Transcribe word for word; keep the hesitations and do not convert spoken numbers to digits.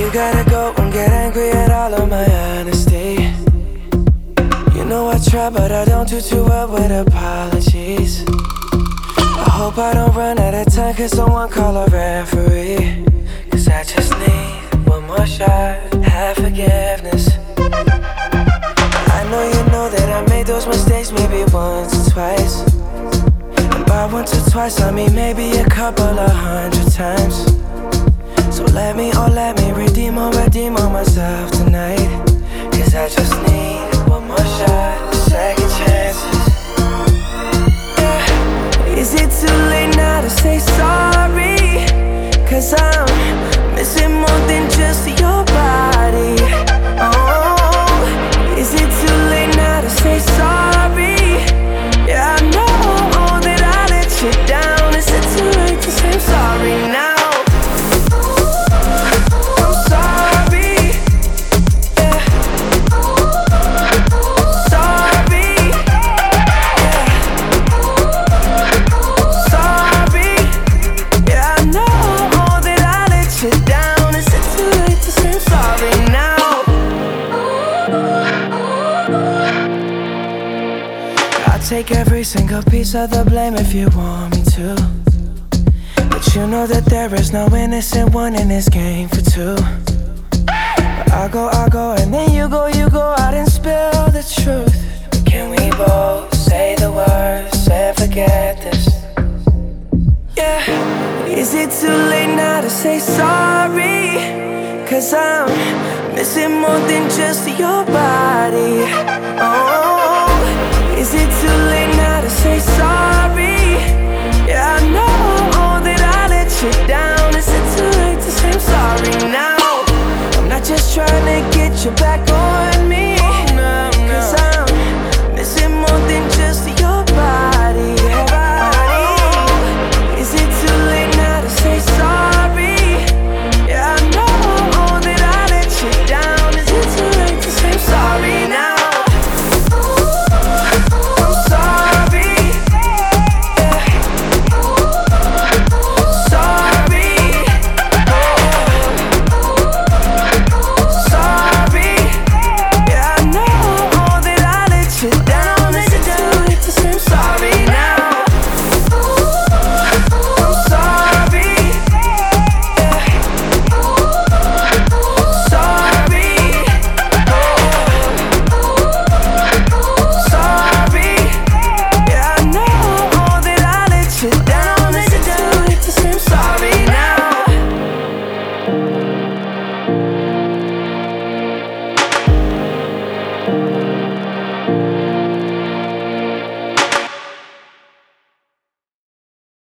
you gotta go and get angry at all of my honesty. You know I try, but I don't do too well with apologies. I hope I don't run out of time, cause someone call a referee. Cause I just need one more shot, have forgiveness. I know you know that I made those mistakes maybe once or twice. And by once or twice I mean maybe a couple of hundred times. So let me, oh let me redeem or redeem on myself tonight. Cause I just need one more shot, second chances. Yeah. Is it too late now to say sorry? Cause I'm missing more than just your body. Oh, is it too late now to say sorry? Yeah, I know that I let you down. Is it too late to say I'm sorry now? Take every single piece of the blame if you want me to. But you know that there is no innocent one in this game for two. But I go, I go, and then you go, you go out and spill the truth. Can we both say the words and forget this? Yeah. Is it too late now to say sorry? Cause I'm missing more than just your body. Oh, is it too late now to say sorry? Yeah, I know that I let you down. Is it too late to say I'm sorry now? I'm not just trying to get you back on me. Cause I'm missing more than just your body. Oh, is it too late now to say sorry? Yeah, I know that I let you down. Is it too late to say I'm sorry now? We'll be right back.